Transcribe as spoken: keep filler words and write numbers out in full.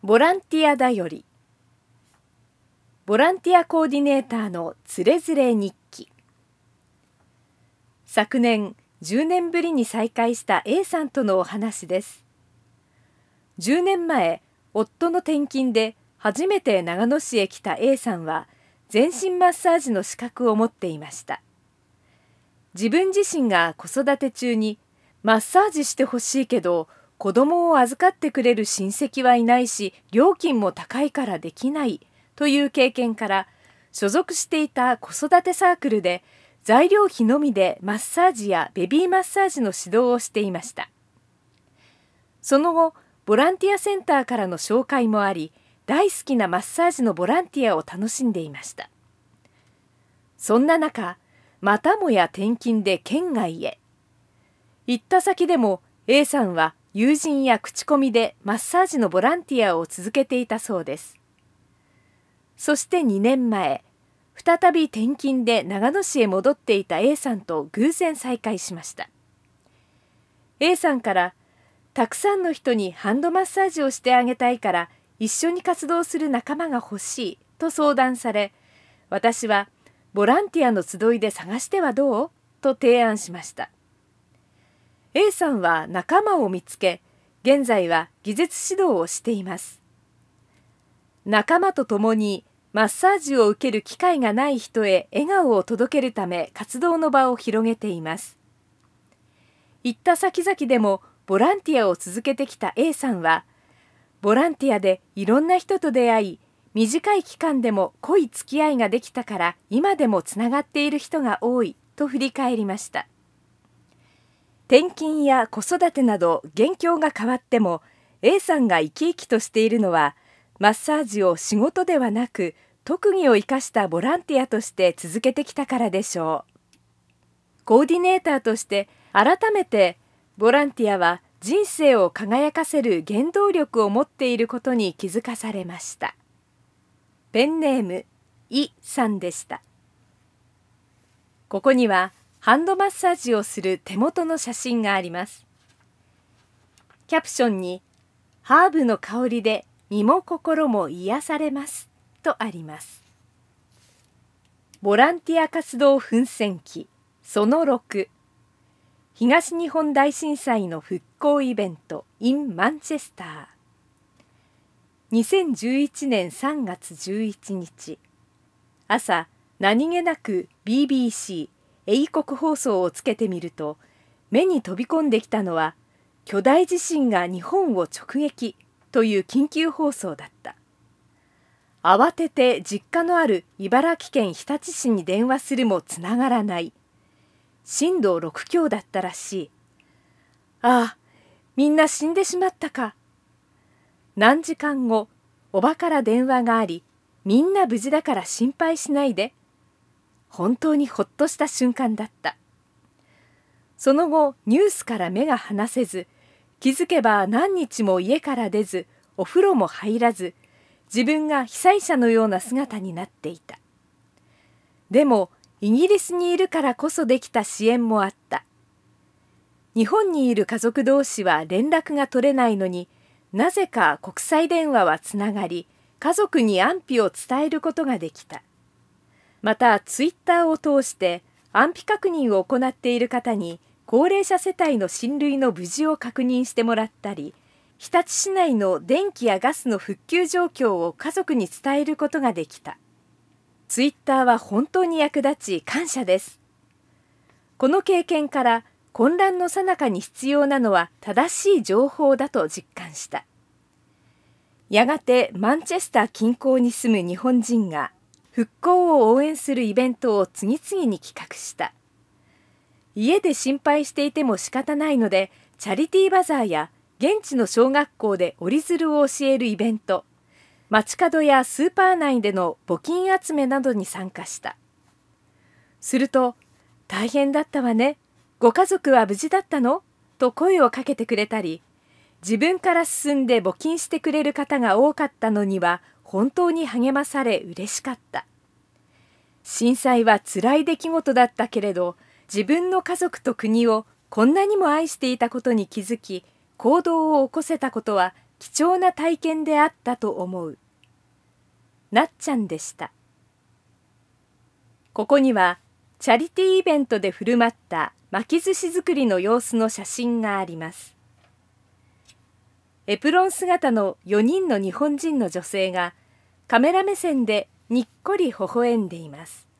ボランティアだより。ボランティアコーディネーターのつれづれ日記。昨年じゅうねんぶりに再会した A さんとのお話です。じゅうねんまえ、夫の転勤で初めて長野市へ来た A さんは全身マッサージの資格を持っていました。自分自身が子育て中にマッサージしてほしいけど子供を預かってくれる親戚はいないし料金も高いからできないという経験から所属していた子育てサークルで材料費のみでマッサージやベビーマッサージの指導をしていました。その後ボランティアセンターからの紹介もあり大好きなマッサージのボランティアを楽しんでいました。そんな中またもや転勤で県外へ。行った先でも A さんは友人や口コミでマッサージのボランティアを続けていたそうです。そしてにねんまえ、再び転勤で長野市へ戻っていた A さんと偶然再会しました。A さんからたくさんの人にハンドマッサージをしてあげたいから一緒に活動する仲間が欲しいと相談され、私はボランティアの集いで探してはどうと提案しました。A さんは仲間を見つけ、現在は技術指導をしています。仲間と共にマッサージを受ける機会がない人へ笑顔を届けるため活動の場を広げています。行った先々でもボランティアを続けてきた A さんは、ボランティアでいろんな人と出会い、短い期間でも濃い付き合いができたから今でもつながっている人が多いと振り返りました。転勤や子育てなど現況が変わっても A さんが生き生きとしているのはマッサージを仕事ではなく特技を生かしたボランティアとして続けてきたからでしょう。コーディネーターとして改めてボランティアは人生を輝かせる原動力を持っていることに気づかされました。ペンネームイさんでした。ここにはハンドマッサージをする手元の写真があります。キャプションにハーブの香りで身も心も癒されますとあります。ボランティア活動奮戦記そのろく、東日本大震災の復興イベント in マンチェスター。にせんじゅういちねんさんがつじゅういちにち、朝何気なく ビービーシー 英国放送をつけてみると、目に飛び込んできたのは巨大地震が日本を直撃という緊急放送だった。慌てて実家のある茨城県日立市に電話するもつながらない。震度ろくきょうだったらしい。ああ、みんな死んでしまったか。何時間後、おばから電話があり、みんな無事だから心配しないで。本当にほっとした瞬間だった。その後、ニュースから目が離せず、気づけば何日も家から出ず、お風呂も入らず、自分が被災者のような姿になっていた。でも、イギリスにいるからこそできた支援もあった。日本にいる家族同士は連絡が取れないのに、なぜか国際電話はつながり、家族に安否を伝えることができた。また、ツイッターを通して安否確認を行っている方に、高齢者世帯の親類の無事を確認してもらったり、日立市内の電気やガスの復旧状況を家族に伝えることができた。ツイッターは本当に役立ち感謝です。この経験から混乱の最中に必要なのは正しい情報だと実感した。やがてマンチェスター近郊に住む日本人が復興を応援するイベントを次々に企画した。家で心配していても仕方ないので、チャリティーバザーや現地の小学校で折り鶴を教えるイベント、街角やスーパー内での募金集めなどに参加した。すると、大変だったわね。ご家族は無事だったの？と声をかけてくれたり、自分から進んで募金してくれる方が多かったのには本当に励まされ嬉しかった。震災は辛い出来事だったけれど、自分の家族と国をこんなにも愛していたことに気づき、行動を起こせたことは貴重な体験であったと思う。なっちゃんでした。ここにはチャリティーイベントで振る舞った巻き寿司作りの様子の写真があります。エプロン姿のよにんの日本人の女性がカメラ目線でにっこり微笑んでいます。